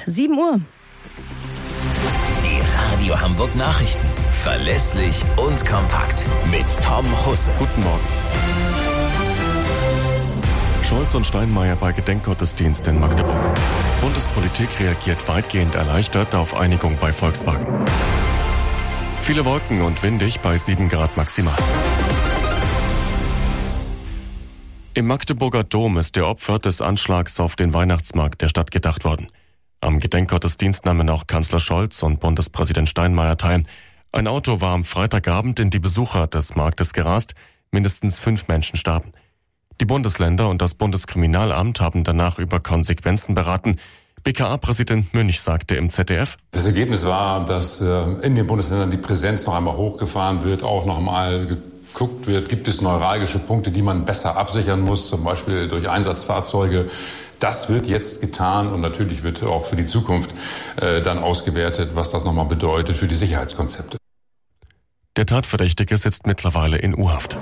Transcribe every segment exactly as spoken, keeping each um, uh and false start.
Zeit, sieben Uhr. Die Radio Hamburg Nachrichten. Verlässlich und kompakt. Mit Tom Husse. Guten Morgen. Scholz und Steinmeier bei Gedenkgottesdienst in Magdeburg. Bundespolitik reagiert weitgehend erleichtert auf Einigung bei Volkswagen. Viele Wolken und windig bei sieben Grad maximal. Im Magdeburger Dom ist der Opfer des Anschlags auf den Weihnachtsmarkt der Stadt gedacht worden. Am Gedenkgottesdienst nahmen auch Kanzler Scholz und Bundespräsident Steinmeier teil. Ein Auto war am Freitagabend in die Besucher des Marktes gerast. Mindestens fünf Menschen starben. Die Bundesländer und das Bundeskriminalamt haben danach über Konsequenzen beraten. B K A-Präsident Münch sagte im Z D F: Das Ergebnis war, dass in den Bundesländern die Präsenz noch einmal hochgefahren wird, auch noch einmal geguckt wird, gibt es neuralgische Punkte, die man besser absichern muss, zum Beispiel durch Einsatzfahrzeuge. Das wird jetzt getan und natürlich wird auch für die Zukunft äh, dann ausgewertet, was das nochmal bedeutet für die Sicherheitskonzepte. Der Tatverdächtige sitzt mittlerweile in U-Haft.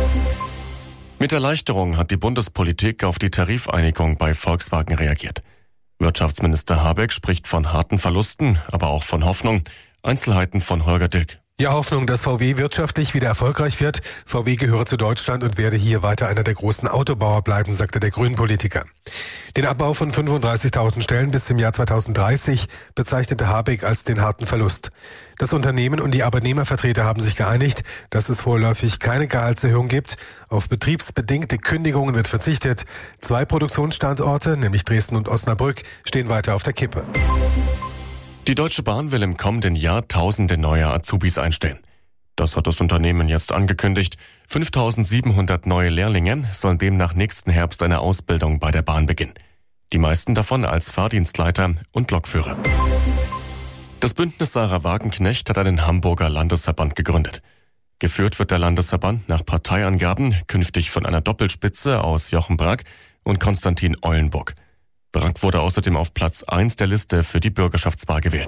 Mit Erleichterung hat die Bundespolitik auf die Tarifeinigung bei Volkswagen reagiert. Wirtschaftsminister Habeck spricht von harten Verlusten, aber auch von Hoffnung. Einzelheiten von Holger Dilk. Ja, Hoffnung, dass V W wirtschaftlich wieder erfolgreich wird. V W gehöre zu Deutschland und werde hier weiter einer der großen Autobauer bleiben, sagte der Grünen-Politiker. Den Abbau von fünfunddreißigtausend Stellen bis zum Jahr zweitausenddreißig bezeichnete Habeck als den harten Verlust. Das Unternehmen und die Arbeitnehmervertreter haben sich geeinigt, dass es vorläufig keine Gehaltserhöhung gibt. Auf betriebsbedingte Kündigungen wird verzichtet. Zwei Produktionsstandorte, nämlich Dresden und Osnabrück, stehen weiter auf der Kippe. Die Deutsche Bahn will im kommenden Jahr tausende neue Azubis einstellen. Das hat das Unternehmen jetzt angekündigt. fünftausendsiebenhundert neue Lehrlinge sollen demnach nächsten Herbst eine Ausbildung bei der Bahn beginnen. Die meisten davon als Fahrdienstleiter und Lokführer. Das Bündnis Sarah Wagenknecht hat einen Hamburger Landesverband gegründet. Geführt wird der Landesverband nach Parteiangaben künftig von einer Doppelspitze aus Jochen Brack und Konstantin Eulenburg. Brack wurde außerdem auf Platz eins der Liste für die Bürgerschaftswahl gewählt.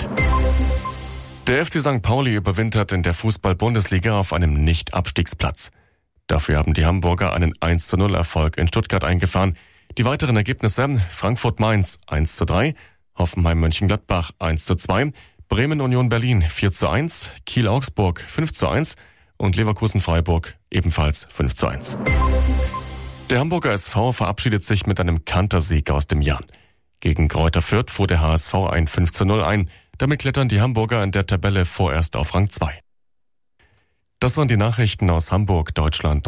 Der F C Sankt Pauli überwintert in der Fußball-Bundesliga auf einem Nicht-Abstiegsplatz. Dafür haben die Hamburger einen eins zu null Erfolg in Stuttgart eingefahren. Die weiteren Ergebnisse: Frankfurt-Mainz eins zu drei, Hoffenheim-Mönchengladbach eins zu zwei, Bremen-Union Berlin vier zu eins, Kiel-Augsburg fünf zu eins und Leverkusen-Freiburg ebenfalls fünf zu eins. Der Hamburger S V verabschiedet sich mit einem Kantersieg aus dem Jahr. Gegen Greuther Fürth fuhr der H S V ein fünf zu null ein. Damit klettern die Hamburger in der Tabelle vorerst auf Rang zwei. Das waren die Nachrichten aus Hamburg, Deutschland.